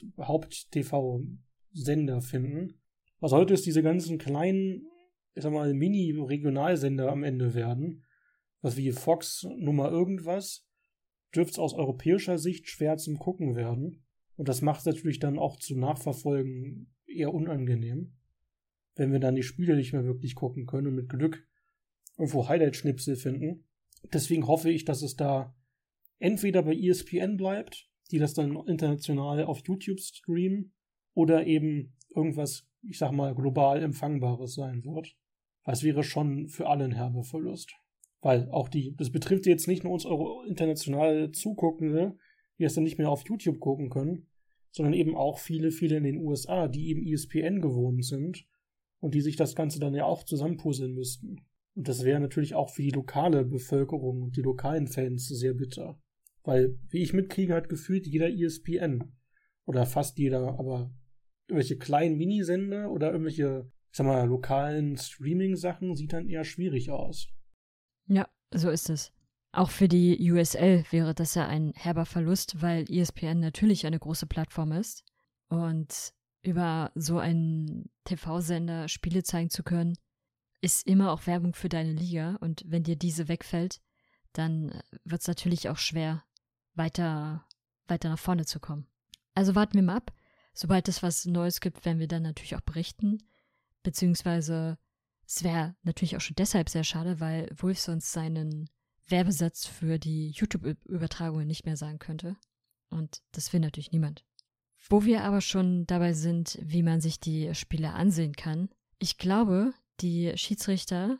Haupt-TV-Sender finden. Was heute ist diese ganzen kleinen, ich sag mal, Mini-Regionalsender am Ende werden, was wie Fox Nummer irgendwas, dürfte es aus europäischer Sicht schwer zum Gucken werden. Und das macht es natürlich dann auch zum Nachverfolgen eher unangenehm, wenn wir dann die Spiele nicht mehr wirklich gucken können und mit Glück irgendwo Highlight-Schnipsel finden. Deswegen hoffe ich, dass es da entweder bei ESPN bleibt, die das dann international auf YouTube streamen, oder eben irgendwas, ich sag mal, global Empfangbares sein wird. Das wäre schon für alle ein herber Verlust. Weil auch das betrifft jetzt nicht nur uns international Zuguckende, die es dann nicht mehr auf YouTube gucken können, sondern eben auch viele in den USA, die eben ESPN gewohnt sind und die sich das Ganze dann ja auch zusammenpuzzeln müssten. Und das wäre natürlich auch für die lokale Bevölkerung und die lokalen Fans sehr bitter. Weil, wie ich mitkriege, hat gefühlt jeder ESPN. Oder fast jeder, aber irgendwelche kleinen Minisender oder irgendwelche, ich sag mal, lokalen Streaming-Sachen sieht dann eher schwierig aus. Ja, so ist es. Auch für die USL wäre das ja ein herber Verlust, weil ESPN natürlich eine große Plattform ist. Und über so einen TV-Sender Spiele zeigen zu können, ist immer auch Werbung für deine Liga. Und wenn dir diese wegfällt, dann wird es natürlich auch schwer, weiter nach vorne zu kommen. Also warten wir mal ab. Sobald es was Neues gibt, werden wir dann natürlich auch berichten. Beziehungsweise es wäre natürlich auch schon deshalb sehr schade, weil Wolf sonst seinen Werbesatz für die YouTube-Übertragungen nicht mehr sagen könnte. Und das will natürlich niemand. Wo wir aber schon dabei sind, wie man sich die Spiele ansehen kann. Ich glaube, die Schiedsrichter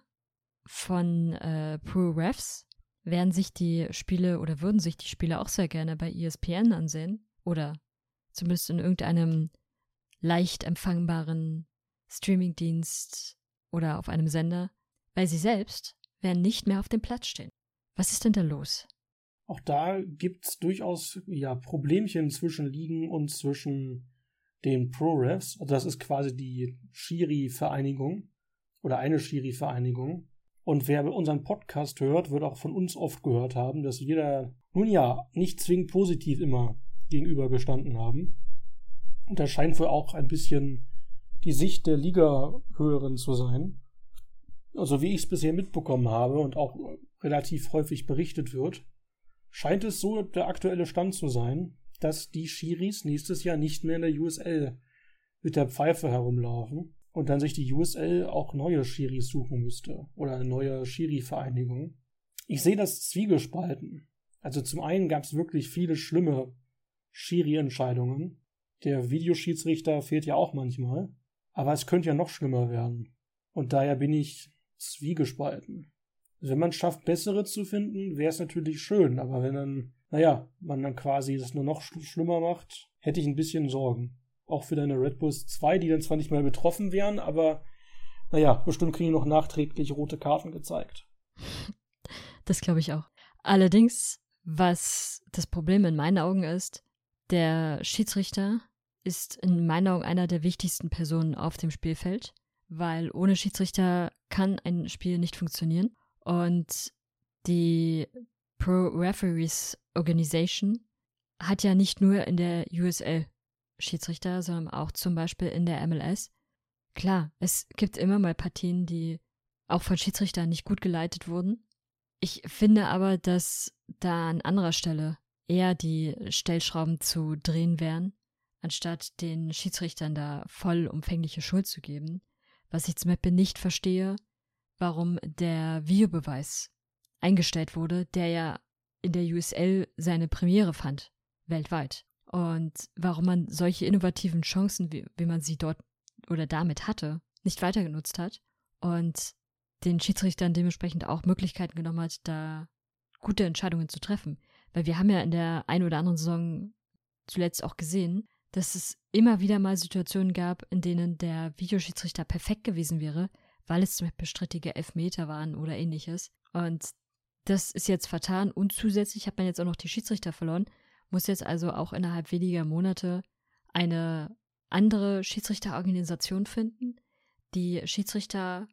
von Pro Refs würden sich die Spiele auch sehr gerne bei ESPN ansehen. Oder zumindest in irgendeinem leicht empfangbaren Streamingdienst oder auf einem Sender, weil sie selbst werden nicht mehr auf dem Platz stehen. Was ist denn da los? Auch da gibt es durchaus Problemchen zwischen Ligen und zwischen den Pro-Refs. Also das ist quasi die Schiri-Vereinigung oder eine Schiri-Vereinigung. Und wer unseren Podcast hört, wird auch von uns oft gehört haben, dass wir da, nicht zwingend positiv immer gegenübergestanden haben. Und das scheint wohl auch ein bisschen die Sicht der Liga-Höheren zu sein. Also wie ich es bisher mitbekommen habe und auch relativ häufig berichtet wird, scheint es so der aktuelle Stand zu sein, dass die Schiris nächstes Jahr nicht mehr in der USL mit der Pfeife herumlaufen und dann sich die USL auch neue Schiris suchen müsste oder eine neue Schiri-Vereinigung. Ich sehe das zwiegespalten. Also zum einen gab es wirklich viele schlimme Schiri-Entscheidungen. Der Videoschiedsrichter fehlt ja auch manchmal. Aber es könnte ja noch schlimmer werden. Und daher bin ich zwiegespalten. Wenn man es schafft, bessere zu finden, wäre es natürlich schön. Aber wenn dann, man dann quasi das nur noch schlimmer macht, hätte ich ein bisschen Sorgen. Auch für deine Red Bulls 2, die dann zwar nicht mehr betroffen wären, aber bestimmt kriegen die noch nachträglich rote Karten gezeigt. Das glaube ich auch. Allerdings, was das Problem in meinen Augen ist, der Schiedsrichter ist in meinen Augen einer der wichtigsten Personen auf dem Spielfeld, weil ohne Schiedsrichter kann ein Spiel nicht funktionieren. Und die Pro Referees Organization hat ja nicht nur in der USL Schiedsrichter, sondern auch zum Beispiel in der MLS. Klar, es gibt immer mal Partien, die auch von Schiedsrichtern nicht gut geleitet wurden. Ich finde aber, dass da an anderer Stelle eher die Stellschrauben zu drehen wären, anstatt den Schiedsrichtern da vollumfängliche Schuld zu geben. Was ich zum Beispiel nicht verstehe, warum der Videobeweis eingestellt wurde, der ja in der USL seine Premiere fand, weltweit. Und warum man solche innovativen Chancen, wie man sie dort oder damit hatte, nicht weiter genutzt hat und den Schiedsrichtern dementsprechend auch Möglichkeiten genommen hat, da gute Entscheidungen zu treffen. Weil wir haben ja in der ein oder anderen Saison zuletzt auch gesehen, dass es immer wieder mal Situationen gab, in denen der Videoschiedsrichter perfekt gewesen wäre, weil es zum Beispiel strittige Elfmeter waren oder ähnliches. Und das ist jetzt vertan und zusätzlich hat man jetzt auch noch die Schiedsrichter verloren, muss jetzt also auch innerhalb weniger Monate eine andere Schiedsrichterorganisation finden, die Schiedsrichter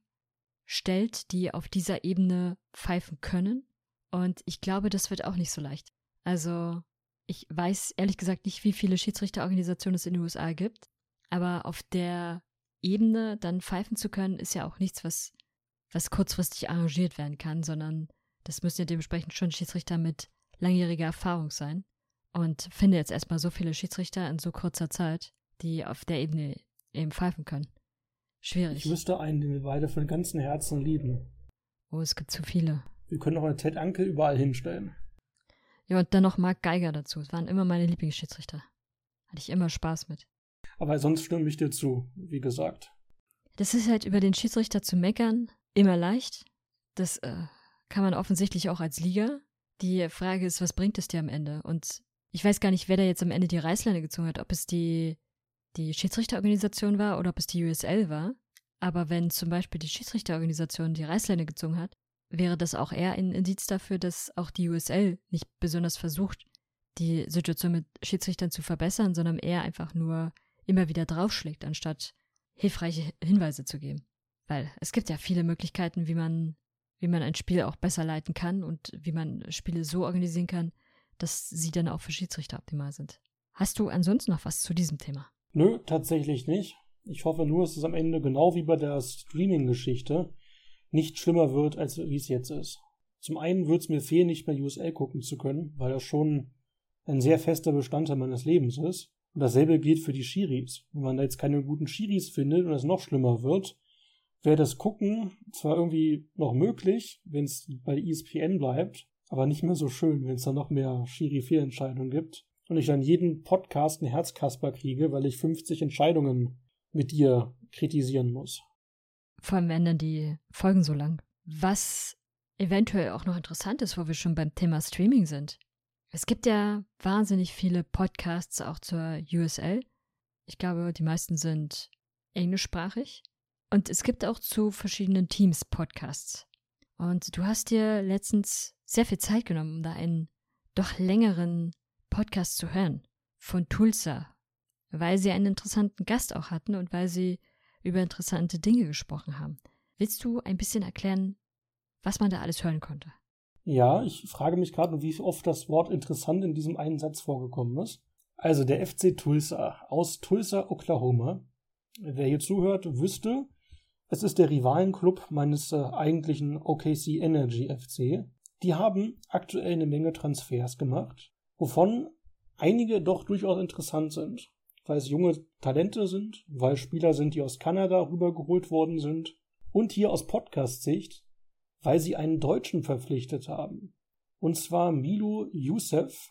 stellt, die auf dieser Ebene pfeifen können. Und ich glaube, das wird auch nicht so leicht. Also ich weiß ehrlich gesagt nicht, wie viele Schiedsrichterorganisationen es in den USA gibt, aber auf der Ebene dann pfeifen zu können, ist ja auch nichts, was kurzfristig arrangiert werden kann, sondern das müssen ja dementsprechend schon Schiedsrichter mit langjähriger Erfahrung sein. Und finde jetzt erstmal so viele Schiedsrichter in so kurzer Zeit, die auf der Ebene eben pfeifen können. Schwierig. Ich wüsste einen, den wir beide von ganzem Herzen lieben. Oh, es gibt zu viele. Wir können auch einen Ted Anke überall hinstellen. Ja, und dann noch Marc Geiger dazu. Es waren immer meine Lieblingsschiedsrichter. Hatte ich immer Spaß mit. Aber sonst stimme ich dir zu, wie gesagt. Das ist halt über den Schiedsrichter zu meckern immer leicht. Das kann man offensichtlich auch als Liga. Die Frage ist, was bringt es dir am Ende? Und ich weiß gar nicht, wer da jetzt am Ende die Reißleine gezogen hat, ob es die Schiedsrichterorganisation war oder ob es die USL war. Aber wenn zum Beispiel die Schiedsrichterorganisation die Reißleine gezogen hat, wäre das auch eher ein Indiz dafür, dass auch die USL nicht besonders versucht, die Situation mit Schiedsrichtern zu verbessern, sondern eher einfach nur immer wieder draufschlägt, anstatt hilfreiche Hinweise zu geben. Weil es gibt ja viele Möglichkeiten, wie man ein Spiel auch besser leiten kann und wie man Spiele so organisieren kann, dass sie dann auch für Schiedsrichter optimal sind. Hast du ansonsten noch was zu diesem Thema? Nö, tatsächlich nicht. Ich hoffe nur, dass es am Ende genau wie bei der Streaming-Geschichte nicht schlimmer wird, als wie es jetzt ist. Zum einen wird es mir fehlen, nicht mehr USL gucken zu können, weil das schon ein sehr fester Bestandteil meines Lebens ist. Und dasselbe gilt für die Schiris. Wenn man da jetzt keine guten Schiris findet und es noch schlimmer wird, wäre das Gucken zwar irgendwie noch möglich, wenn es bei ESPN bleibt, aber nicht mehr so schön, wenn es dann noch mehr Schiri-Fehlentscheidungen gibt und ich dann jeden Podcast einen Herzkasper kriege, weil ich 50 Entscheidungen mit dir kritisieren muss. Vor allem werden dann die Folgen so lang. Was eventuell auch noch interessant ist, wo wir schon beim Thema Streaming sind. Es gibt ja wahnsinnig viele Podcasts auch zur USL. Ich glaube, die meisten sind englischsprachig. Und es gibt auch zu verschiedenen Teams Podcasts. Und du hast dir letztens sehr viel Zeit genommen, um da einen doch längeren Podcast zu hören von Tulsa, weil sie einen interessanten Gast auch hatten und weil sie über interessante Dinge gesprochen haben. Willst du ein bisschen erklären, was man da alles hören konnte? Ja, ich frage mich gerade, wie oft das Wort interessant in diesem einen Satz vorgekommen ist. Also der FC Tulsa aus Tulsa, Oklahoma. Wer hier zuhört, wüsste, es ist der Rivalenclub meines eigentlichen OKC Energy FC. Die haben aktuell eine Menge Transfers gemacht, wovon einige doch durchaus interessant sind, weil es junge Talente sind, weil Spieler sind, die aus Kanada rübergeholt worden sind und hier aus Podcast-Sicht, weil sie einen Deutschen verpflichtet haben. Und zwar Milu Youssef,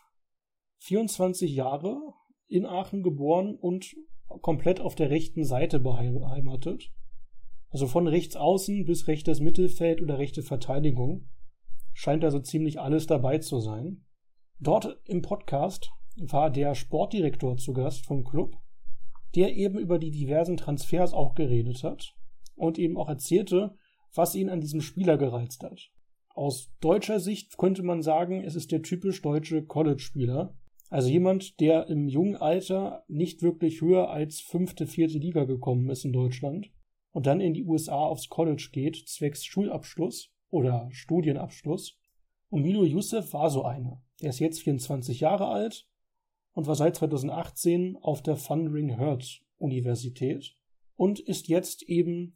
24 Jahre, in Aachen geboren und komplett auf der rechten Seite beheimatet. Also von rechts außen bis rechtes Mittelfeld oder rechte Verteidigung. Scheint also ziemlich alles dabei zu sein. Dort im Podcast war der Sportdirektor zu Gast vom Club, der eben über die diversen Transfers auch geredet hat und eben auch erzählte, was ihn an diesem Spieler gereizt hat. Aus deutscher Sicht könnte man sagen, es ist der typisch deutsche College-Spieler. Also jemand, der im jungen Alter nicht wirklich höher als 5., 4. Liga gekommen ist in Deutschland und dann in die USA aufs College geht, zwecks Schulabschluss oder Studienabschluss Und Milo Yusuf war so einer. Er ist jetzt 24 Jahre alt und war seit 2018 auf der Thundering Herd Universität und ist jetzt eben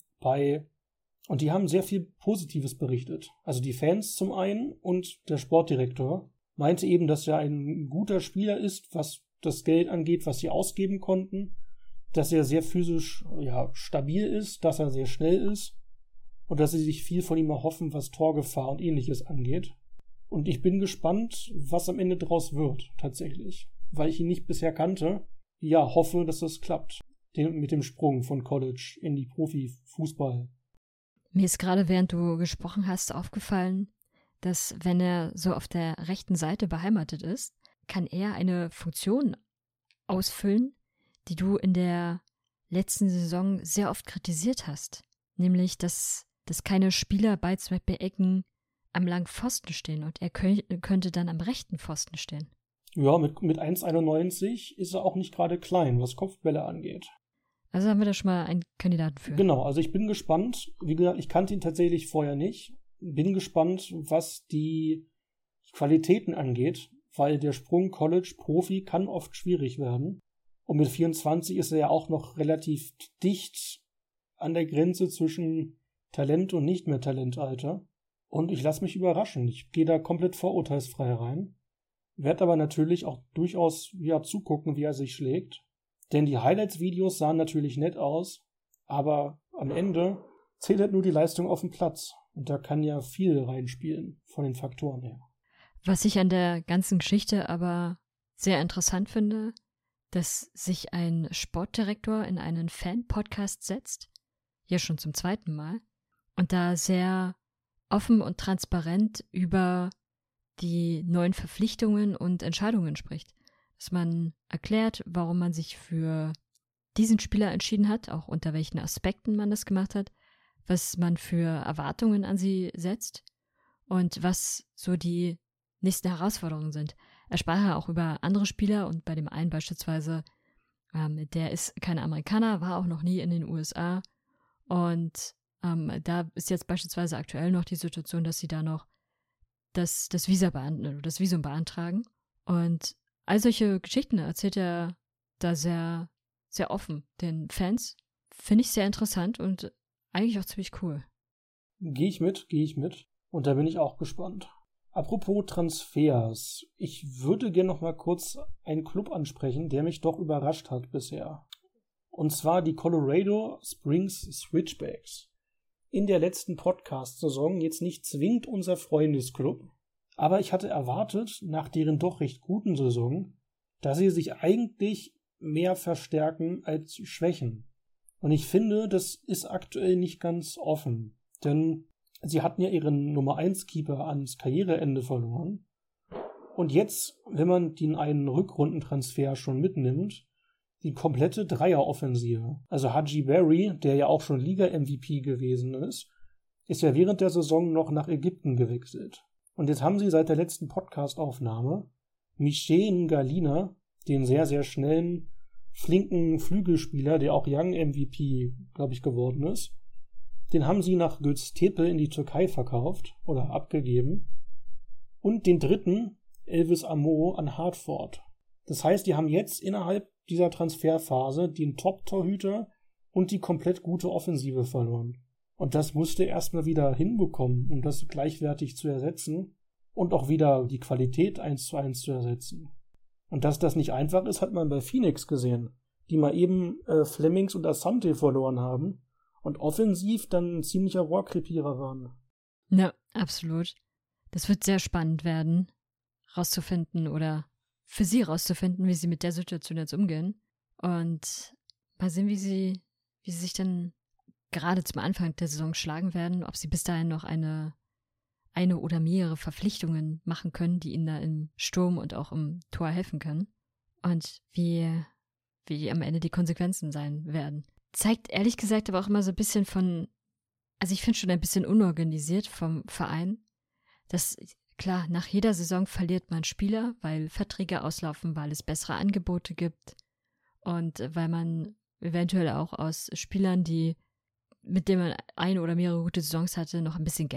und die haben sehr viel Positives berichtet. Also die Fans zum einen und der Sportdirektor meinte eben, dass er ein guter Spieler ist, was das Geld angeht, was sie ausgeben konnten, dass er sehr physisch stabil ist, dass er sehr schnell ist und dass sie sich viel von ihm erhoffen, was Torgefahr und Ähnliches angeht. Und ich bin gespannt, was am Ende draus wird, tatsächlich. Weil ich ihn nicht bisher kannte, hoffe, dass das klappt. Mit dem Sprung von College in die Profifußball. Mir ist gerade, während du gesprochen hast, aufgefallen, dass wenn er so auf der rechten Seite beheimatet ist, kann er eine Funktion ausfüllen, die du in der letzten Saison sehr oft kritisiert hast. Nämlich, dass keine Spieler bei zum Beispiel Ecken am langen Pfosten stehen und er könnte dann am rechten Pfosten stehen. Ja, mit 1,91 ist er auch nicht gerade klein, was Kopfbälle angeht. Also haben wir da schon mal einen Kandidaten für. Genau, also ich bin gespannt. Wie gesagt, ich kannte ihn tatsächlich vorher nicht. Bin gespannt, was die Qualitäten angeht, weil der Sprung College-Profi kann oft schwierig werden. Und mit 24 ist er ja auch noch relativ dicht an der Grenze zwischen Talent und nicht mehr Talentalter. Und ich lasse mich überraschen. Ich gehe da komplett vorurteilsfrei rein. Werde aber natürlich auch durchaus zugucken, wie er sich schlägt. Denn die Highlights-Videos sahen natürlich nett aus, aber am Ende zählt halt nur die Leistung auf dem Platz. Und da kann ja viel reinspielen von den Faktoren her. Was ich an der ganzen Geschichte aber sehr interessant finde, dass sich ein Sportdirektor in einen Fan-Podcast setzt, ja schon zum 2. Mal, und da sehr offen und transparent über die neuen Verpflichtungen und Entscheidungen spricht. Dass man erklärt, warum man sich für diesen Spieler entschieden hat, auch unter welchen Aspekten man das gemacht hat, was man für Erwartungen an sie setzt und was so die nächsten Herausforderungen sind. Er sprach ja auch über andere Spieler und bei dem einen beispielsweise, der ist kein Amerikaner, war auch noch nie in den USA und da ist jetzt beispielsweise aktuell noch die Situation, dass sie da noch das Visum beantragen und all solche Geschichten erzählt er da sehr, sehr offen den Fans. Finde ich sehr interessant und eigentlich auch ziemlich cool. Gehe ich mit. Und da bin ich auch gespannt. Apropos Transfers. Ich würde gerne noch mal kurz einen Club ansprechen, der mich doch überrascht hat bisher. Und zwar die Colorado Springs Switchbacks. In der letzten Podcast-Saison jetzt nicht zwingend unser Freundesclub, aber ich hatte erwartet, nach deren doch recht guten Saison, dass sie sich eigentlich mehr verstärken als schwächen. Und ich finde, das ist aktuell nicht ganz offen. Denn sie hatten ja ihren Nummer 1 Keeper ans Karriereende verloren. Und jetzt, wenn man den einen Rückrundentransfer schon mitnimmt, die komplette Dreieroffensive. Also Haji Berry, der ja auch schon Liga-MVP gewesen ist ja während der Saison noch nach Ägypten gewechselt. Und jetzt haben sie seit der letzten Podcast-Aufnahme Michel Ngalina, den sehr, sehr schnellen, flinken Flügelspieler, der auch Young MVP, glaube ich, geworden ist, den haben sie nach Göztepe in die Türkei verkauft oder abgegeben. Und den dritten, Elvis Amo, an Hartford. Das heißt, die haben jetzt innerhalb dieser Transferphase den Top-Torhüter und die komplett gute Offensive verloren. Und das musste erstmal wieder hinbekommen, um das gleichwertig zu ersetzen und auch wieder die Qualität 1:1 zu ersetzen. Und dass das nicht einfach ist, hat man bei Phoenix gesehen, die mal eben Flemings und Asante verloren haben und offensiv dann ein ziemlicher Rohrkrepierer waren. Ja, absolut. Das wird sehr spannend werden, rauszufinden oder für sie rauszufinden, wie sie mit der Situation jetzt umgehen. Und mal sehen, wie sie sich dann gerade zum Anfang der Saison schlagen werden, ob sie bis dahin noch eine oder mehrere Verpflichtungen machen können, die ihnen da im Sturm und auch im Tor helfen können. Und wie am Ende die Konsequenzen sein werden. Zeigt ehrlich gesagt aber auch immer so ein bisschen ich finde schon ein bisschen unorganisiert vom Verein, dass klar, nach jeder Saison verliert man Spieler, weil Verträge auslaufen, weil es bessere Angebote gibt und weil man eventuell auch aus Spielern, mit denen man eine oder mehrere gute Saisons hatte, noch ein bisschen Geld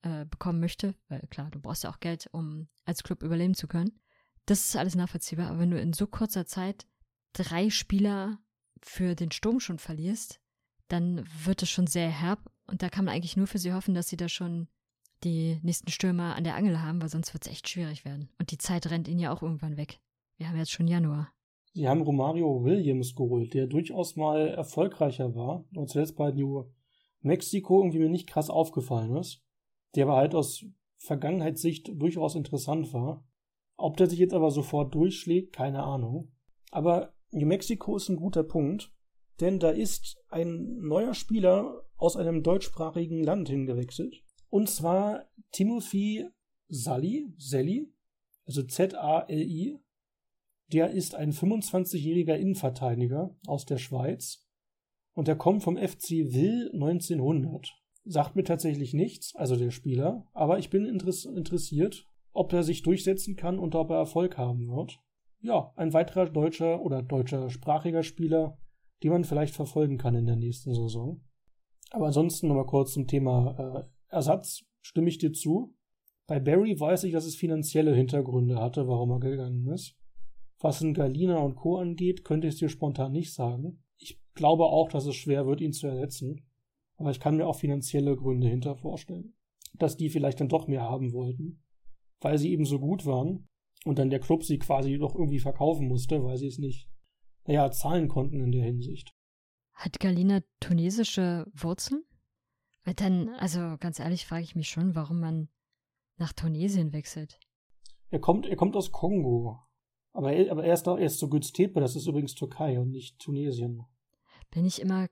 bekommen möchte, weil klar, du brauchst ja auch Geld, um als Club überleben zu können. Das ist alles nachvollziehbar, aber wenn du in so kurzer Zeit 3 Spieler für den Sturm schon verlierst, dann wird es schon sehr herb und da kann man eigentlich nur für sie hoffen, dass sie da schon die nächsten Stürmer an der Angel haben, weil sonst wird es echt schwierig werden. Und die Zeit rennt ihnen ja auch irgendwann weg. Wir haben jetzt schon Januar. Sie haben Romario Williams geholt, der durchaus mal erfolgreicher war und zuletzt bei New Mexico irgendwie mir nicht krass aufgefallen ist. Der aber halt aus Vergangenheitssicht durchaus interessant war. Ob der sich jetzt aber sofort durchschlägt, keine Ahnung. Aber New Mexico ist ein guter Punkt, denn da ist ein neuer Spieler aus einem deutschsprachigen Land hingewechselt. Und zwar Timothy Zali, also Z-A-L-I. Der ist ein 25-jähriger Innenverteidiger aus der Schweiz und der kommt vom FC Will 1900. Sagt mir tatsächlich nichts, also der Spieler, aber ich bin interessiert, ob er sich durchsetzen kann und ob er Erfolg haben wird. Ja, ein weiterer deutscher oder deutschersprachiger Spieler, den man vielleicht verfolgen kann in der nächsten Saison. Aber ansonsten nochmal kurz zum Thema Ersatz, stimme ich dir zu. Bei Barry weiß ich, dass es finanzielle Hintergründe hatte, warum er gegangen ist. Was in Galina und Co. angeht, könnte ich es dir spontan nicht sagen. Ich glaube auch, dass es schwer wird, ihn zu ersetzen. Aber ich kann mir auch finanzielle Gründe hinter vorstellen. Dass die vielleicht dann doch mehr haben wollten, weil sie eben so gut waren und dann der Club sie quasi doch irgendwie verkaufen musste, weil sie es nicht, zahlen konnten in der Hinsicht. Hat Galina tunesische Wurzeln? Weil dann, also ganz ehrlich, frage ich mich schon, warum man nach Tunesien wechselt. Er kommt aus Kongo. Aber er ist so Göztepe, das ist übrigens Türkei und nicht Tunesien. Bin ich immer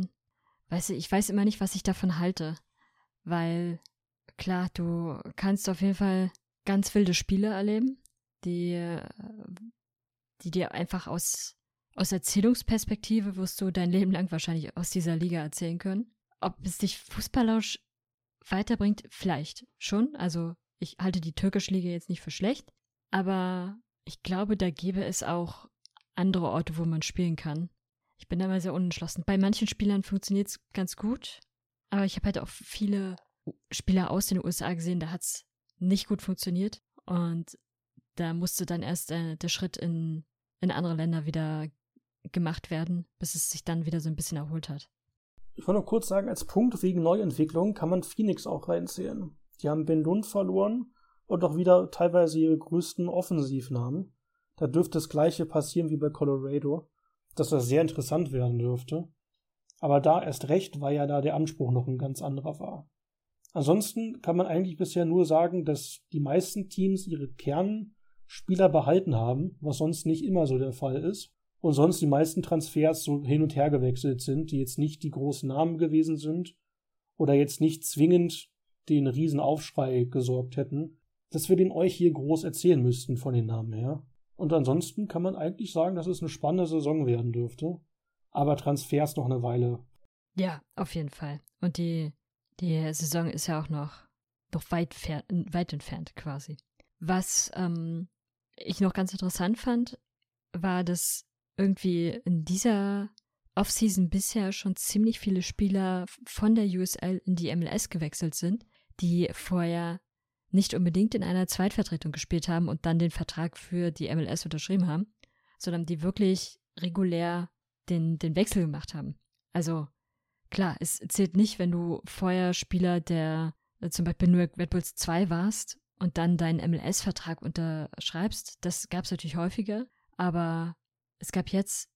ich weiß immer nicht, was ich davon halte. Weil, klar, du kannst auf jeden Fall ganz wilde Spiele erleben, die dir einfach aus Erzählungsperspektive wirst du dein Leben lang wahrscheinlich aus dieser Liga erzählen können. Ob es dich fußballerisch weiterbringt, vielleicht schon. Also ich halte die türkische Liga jetzt nicht für schlecht, aber ich glaube, da gäbe es auch andere Orte, wo man spielen kann. Ich bin da mal sehr unentschlossen. Bei manchen Spielern funktioniert es ganz gut, aber ich habe halt auch viele Spieler aus den USA gesehen, da hat es nicht gut funktioniert und da musste dann erst der Schritt in andere Länder wieder gemacht werden, bis es sich dann wieder so ein bisschen erholt hat. Ich wollte noch kurz sagen, als Punkt wegen Neuentwicklung kann man Phoenix auch reinzählen. Die haben Ben Lund verloren und auch wieder teilweise ihre größten Offensivnamen. Da dürfte das Gleiche passieren wie bei Colorado, dass das sehr interessant werden dürfte. Aber da erst recht, weil ja da der Anspruch noch ein ganz anderer war. Ansonsten kann man eigentlich bisher nur sagen, dass die meisten Teams ihre Kernspieler behalten haben, was sonst nicht immer so der Fall ist. Und sonst die meisten Transfers so hin und her gewechselt sind, die jetzt nicht die großen Namen gewesen sind oder jetzt nicht zwingend den riesen Aufschrei gesorgt hätten, dass wir den euch hier groß erzählen müssten von den Namen her. Und ansonsten kann man eigentlich sagen, dass es eine spannende Saison werden dürfte. Aber Transfers noch eine Weile. Ja, auf jeden Fall. Und die Saison ist ja auch noch weit entfernt quasi. Was ich noch ganz interessant fand, war, dass irgendwie in dieser Offseason bisher schon ziemlich viele Spieler von der USL in die MLS gewechselt sind, die vorher nicht unbedingt in einer Zweitvertretung gespielt haben und dann den Vertrag für die MLS unterschrieben haben, sondern die wirklich regulär den Wechsel gemacht haben. Also klar, es zählt nicht, wenn du vorher Spieler der zum Beispiel New York Red Bulls 2 warst und dann deinen MLS-Vertrag unterschreibst. Das gab es natürlich häufiger, aber es gab jetzt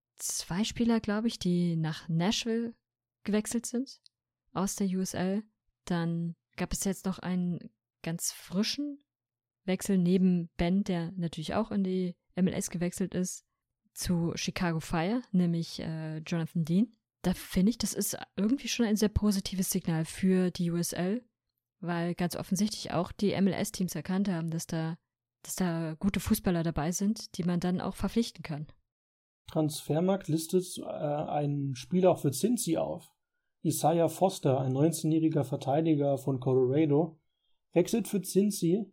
2 Spieler, glaube ich, die nach Nashville gewechselt sind aus der USL. Dann gab es jetzt noch einen ganz frischen Wechsel neben Ben, der natürlich auch in die MLS gewechselt ist, zu Chicago Fire, nämlich Jonathan Dean. Da finde ich, das ist irgendwie schon ein sehr positives Signal für die USL, weil ganz offensichtlich auch die MLS-Teams erkannt haben, dass da gute Fußballer dabei sind, die man dann auch verpflichten kann. Transfermarkt listet einen Spieler auch für Cincy auf. Isaiah Foster, ein 19-jähriger Verteidiger von Colorado, wechselt zu Cincy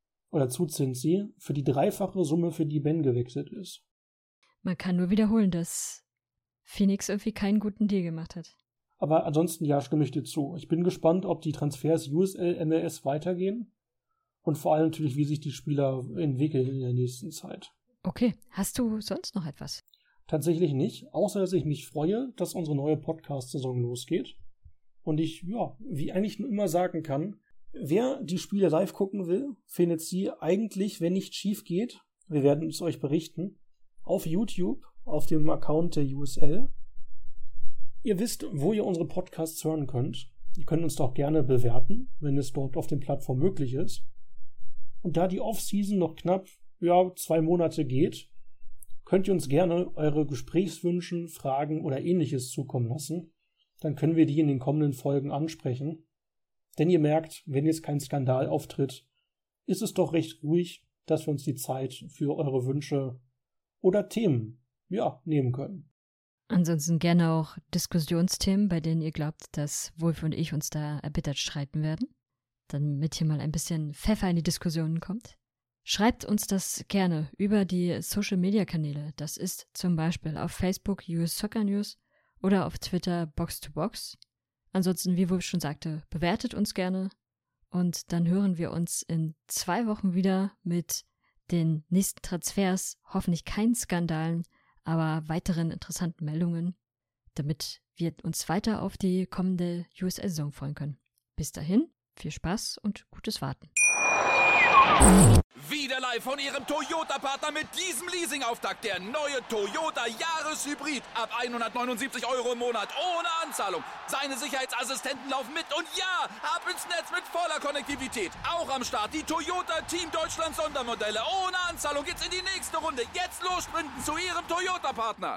für die 3-fache Summe, für die Ben gewechselt ist. Man kann nur wiederholen, dass Phoenix irgendwie keinen guten Deal gemacht hat. Aber ansonsten, ja, stimme ich dir zu. Ich bin gespannt, ob die Transfers USL, MLS weitergehen und vor allem natürlich, wie sich die Spieler entwickeln in der nächsten Zeit. Okay, hast du sonst noch etwas? Tatsächlich nicht, außer dass ich mich freue, dass unsere neue Podcast-Saison losgeht. Und ich, ja, wie eigentlich nur immer sagen kann, wer die Spiele live gucken will, findet sie eigentlich, wenn nicht schief geht, wir werden es euch berichten, auf YouTube, auf dem Account der USL. Ihr wisst, wo ihr unsere Podcasts hören könnt. Ihr könnt uns doch gerne bewerten, wenn es dort auf den Plattformen möglich ist. Und da die Off-Season noch knapp 2 Monate geht, könnt ihr uns gerne eure Gesprächswünsche, Fragen oder ähnliches zukommen lassen. Dann können wir die in den kommenden Folgen ansprechen. Denn ihr merkt, wenn jetzt kein Skandal auftritt, ist es doch recht ruhig, dass wir uns die Zeit für eure Wünsche oder Themen nehmen können. Ansonsten gerne auch Diskussionsthemen, bei denen ihr glaubt, dass Wolf und ich uns da erbittert streiten werden, damit hier mal ein bisschen Pfeffer in die Diskussionen kommt. Schreibt uns das gerne über die Social-Media-Kanäle. Das ist zum Beispiel auf Facebook US Soccer News oder auf Twitter Box2Box. Ansonsten, wie Wolf schon sagte, bewertet uns gerne und dann hören wir uns in 2 Wochen wieder mit den nächsten Transfers, hoffentlich keinen Skandalen, aber weiteren interessanten Meldungen, damit wir uns weiter auf die kommende USL-Saison freuen können. Bis dahin, viel Spaß und gutes Warten. Wieder live von Ihrem Toyota-Partner mit diesem Leasing-Auftakt. Der neue Toyota Jahreshybrid. Ab 179 € im Monat. Ohne Anzahlung. Seine Sicherheitsassistenten laufen mit. Und ja, ab ins Netz mit voller Konnektivität. Auch am Start die Toyota Team Deutschland Sondermodelle. Ohne Anzahlung geht's in die nächste Runde. Jetzt los sprinten zu Ihrem Toyota-Partner.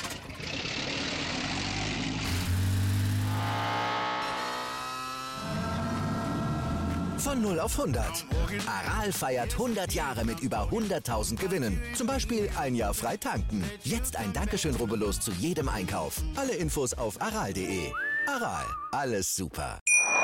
Von 0 auf 100. Aral feiert 100 Jahre mit über 100.000 Gewinnen. Zum Beispiel 1 Jahr frei tanken. Jetzt ein Dankeschön, rubbellos zu jedem Einkauf. Alle Infos auf aral.de. Aral, alles super.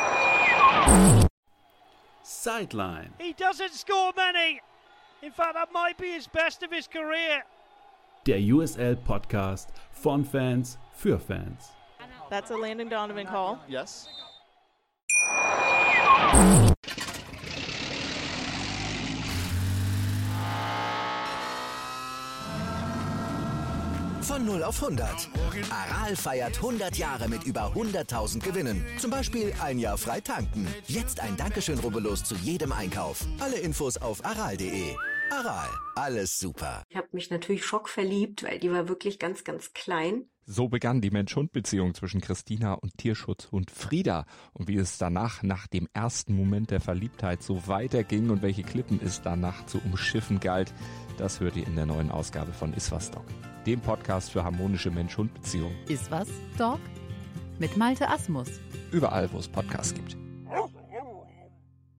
Sideline. He doesn't score many. In fact, that might be his best of his career. Der USL-Podcast von Fans für Fans. That's a Landon Donovan call. Yes. Von 0 auf 100. Aral feiert 100 Jahre mit über 100.000 Gewinnen. Zum Beispiel 1 Jahr frei tanken. Jetzt ein Dankeschön, rubbellos zu jedem Einkauf. Alle Infos auf aral.de. Aral, alles super. Ich habe mich natürlich schockverliebt, weil die war wirklich ganz, ganz klein. So begann die Mensch-Hund-Beziehung zwischen Christina und Tierschutzhund Frieda. Und wie es danach, nach dem ersten Moment der Verliebtheit, so weiterging und welche Klippen es danach zu umschiffen galt, das hört ihr in der neuen Ausgabe von Iswas Dog, dem Podcast für harmonische Mensch-Hund-Beziehungen. Iswas Dog? Mit Malte Asmus. Überall, wo es Podcasts gibt.